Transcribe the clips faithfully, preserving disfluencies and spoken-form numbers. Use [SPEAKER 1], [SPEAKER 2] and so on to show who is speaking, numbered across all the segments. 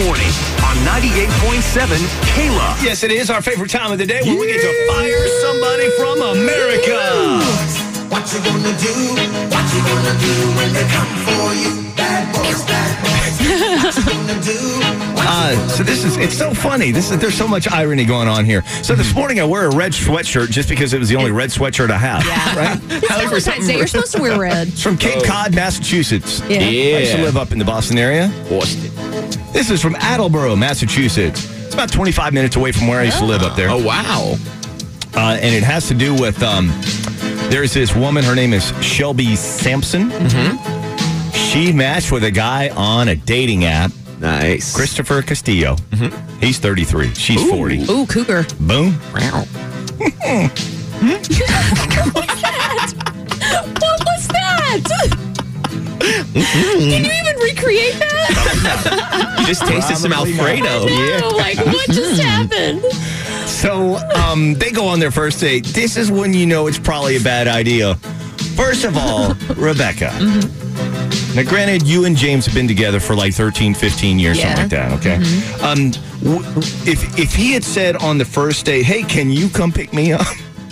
[SPEAKER 1] morning on ninety-eight point seven K-Love.
[SPEAKER 2] Yes, it is our favorite time of the day when we get to fire somebody from America.
[SPEAKER 3] What you gonna do? What you gonna do when they come for you? Bad boys, bad boys. What you gonna do?
[SPEAKER 2] Uh, so this is, it's so funny. This is, there's so much irony going on here. So this morning I wear a red sweatshirt just because it was the only red sweatshirt I have.
[SPEAKER 4] Yeah.
[SPEAKER 2] Right?
[SPEAKER 4] It's Valentine's Day. You're supposed to wear red.
[SPEAKER 2] It's from Cape Cod, Massachusetts.
[SPEAKER 4] Yeah.
[SPEAKER 2] I used to live up in the Boston area.
[SPEAKER 5] Boston.
[SPEAKER 2] This is from Attleboro, Massachusetts. It's about twenty-five minutes away from where I used to live up there.
[SPEAKER 5] Oh, wow.
[SPEAKER 2] Uh, and it has to do with, um, there's this woman, her name is Shelby Sampson.
[SPEAKER 5] Mm-hmm.
[SPEAKER 2] She matched with a guy on a dating app.
[SPEAKER 5] Nice.
[SPEAKER 2] Christopher Castillo.
[SPEAKER 5] Mm-hmm.
[SPEAKER 2] He's thirty-three. She's
[SPEAKER 5] Ooh.
[SPEAKER 2] forty.
[SPEAKER 4] Ooh, cougar.
[SPEAKER 2] Boom.
[SPEAKER 5] Wow.
[SPEAKER 4] What was that? What was that? Can you even recreate that?
[SPEAKER 5] You just tasted some
[SPEAKER 2] Probably
[SPEAKER 5] Alfredo.
[SPEAKER 4] No, like what just happened?
[SPEAKER 2] So um, they go on their first date. This is when you know it's probably a bad idea. First of all, Rebecca. Mm-hmm. Now, granted, you and James have been together for like thirteen, fifteen years,
[SPEAKER 4] Yeah.
[SPEAKER 2] something like that, okay?
[SPEAKER 4] Mm-hmm.
[SPEAKER 2] Um, w- if, if he had said on the first date, hey, can you come pick me up?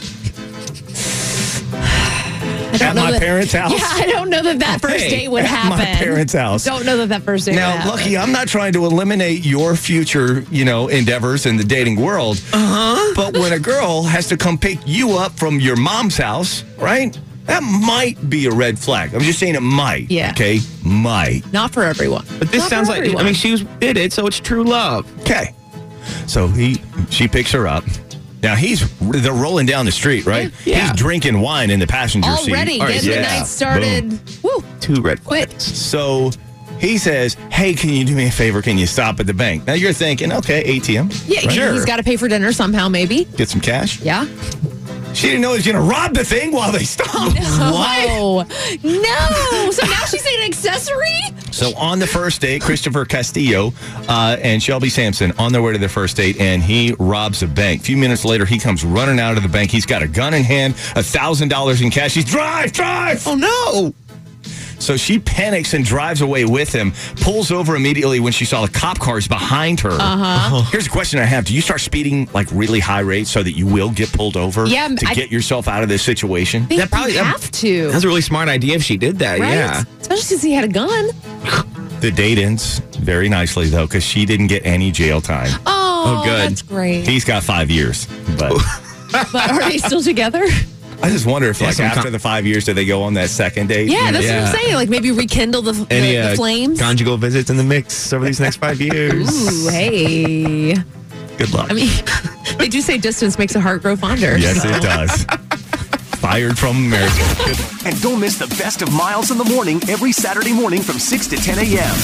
[SPEAKER 4] I don't
[SPEAKER 2] At
[SPEAKER 4] know
[SPEAKER 2] my
[SPEAKER 4] that-
[SPEAKER 2] parents' house?
[SPEAKER 4] Yeah, I don't know that that first
[SPEAKER 2] Hey,
[SPEAKER 4] date would
[SPEAKER 2] at
[SPEAKER 4] happen.
[SPEAKER 2] my parents' house.
[SPEAKER 4] Don't know that that first date would
[SPEAKER 2] Now,
[SPEAKER 4] happen.
[SPEAKER 2] Lucky, I'm not trying to eliminate your future, you know, endeavors in the dating world. Uh-huh. But when a girl has to come pick you up from your mom's house, right? That might be a red flag. I'm just saying it might.
[SPEAKER 4] Yeah.
[SPEAKER 2] Okay? Might.
[SPEAKER 4] Not for everyone.
[SPEAKER 5] But this
[SPEAKER 4] Not
[SPEAKER 5] sounds
[SPEAKER 4] for
[SPEAKER 5] like,
[SPEAKER 4] everyone.
[SPEAKER 5] I mean, she was, did it, so it's true love.
[SPEAKER 2] Okay. So he, she picks her up. Now, he's, they're rolling down the street, right?
[SPEAKER 5] Yeah.
[SPEAKER 2] He's drinking wine in the passenger seat.
[SPEAKER 4] Already,
[SPEAKER 5] All right,
[SPEAKER 4] getting the
[SPEAKER 5] yeah.
[SPEAKER 4] night started.
[SPEAKER 2] Boom.
[SPEAKER 4] Woo.
[SPEAKER 5] Two red
[SPEAKER 4] Quit.
[SPEAKER 5] flags.
[SPEAKER 2] So he says, hey, can you do me a favor? Can you stop at the bank? Now, you're thinking, okay, A T M.
[SPEAKER 4] Yeah,
[SPEAKER 2] right?
[SPEAKER 4] he- he's got to pay for dinner somehow, maybe.
[SPEAKER 2] Get some cash.
[SPEAKER 4] Yeah.
[SPEAKER 2] She didn't know he was going to rob the thing while they stopped.
[SPEAKER 4] Oh, no. So now she's an accessory?
[SPEAKER 2] So on the first date, Christopher Castillo uh, and Shelby Sampson on their way to their first date, and he robs a bank. A few minutes later, he comes running out of the bank. He's got a gun in hand, one thousand dollars in cash. He's, drive, drive!
[SPEAKER 5] Oh, no.
[SPEAKER 2] So she panics and drives away with him, pulls over immediately when she saw the cop cars behind her.
[SPEAKER 4] Uh-huh.
[SPEAKER 2] Here's a question I have. Do you start speeding like really high rates so that you will get pulled over
[SPEAKER 4] Yeah,
[SPEAKER 2] to
[SPEAKER 4] I-
[SPEAKER 2] get yourself out of this situation?
[SPEAKER 4] They
[SPEAKER 5] That probably- that-
[SPEAKER 4] have to.
[SPEAKER 5] That's a really smart idea if she did that,
[SPEAKER 4] right?
[SPEAKER 5] yeah.
[SPEAKER 4] Especially since he had a gun.
[SPEAKER 2] The date ends very nicely, though, because she didn't get any jail time.
[SPEAKER 4] Oh,
[SPEAKER 5] Oh, good.
[SPEAKER 4] that's great.
[SPEAKER 2] He's got five years, but...
[SPEAKER 4] But are they still together?
[SPEAKER 2] I just wonder if,
[SPEAKER 5] Yeah,
[SPEAKER 2] like,
[SPEAKER 5] some
[SPEAKER 2] after
[SPEAKER 5] com-
[SPEAKER 2] the five years, do they go on that second date?
[SPEAKER 4] Yeah,
[SPEAKER 2] You know?
[SPEAKER 4] that's
[SPEAKER 5] Yeah.
[SPEAKER 4] what I'm saying. Like maybe rekindle the, the,
[SPEAKER 5] Any
[SPEAKER 4] the
[SPEAKER 5] uh,
[SPEAKER 4] flames.
[SPEAKER 5] conjugal visits in the mix over these next five years?
[SPEAKER 4] Ooh, hey.
[SPEAKER 2] Good luck.
[SPEAKER 4] I mean, they do say distance makes a heart grow fonder.
[SPEAKER 2] yes,
[SPEAKER 4] so.
[SPEAKER 2] it does. Fired from America. Good.
[SPEAKER 1] And don't miss the best of Miles in the Morning every Saturday morning from six to ten a.m.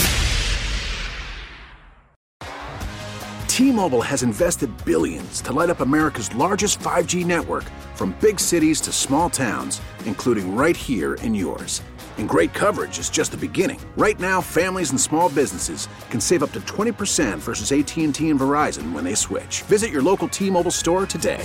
[SPEAKER 6] T-Mobile has invested billions to light up America's largest five G network, from big cities to small towns, including right here in yours. And great coverage is just the beginning. Right now, families and small businesses can save up to twenty percent versus A T and T and Verizon when they switch. Visit your local T-Mobile store today.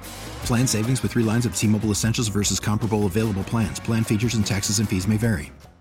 [SPEAKER 7] Plan savings with three lines of T-Mobile Essentials versus comparable available plans. Plan features and taxes and fees may vary.